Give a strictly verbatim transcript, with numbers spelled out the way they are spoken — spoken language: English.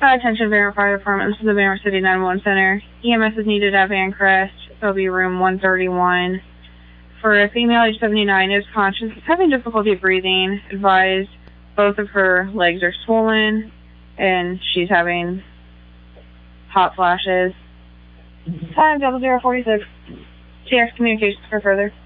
Uh, attention, Van Fire Department. This is the Van City nine one one Center. E M S is needed at Van Crest. It'll be room one thirty-one. For a female age seventy-nine, is conscious, is having difficulty breathing. Advised both of her legs are swollen, and she's having hot flashes. Time double zero forty-six. T X communications for further.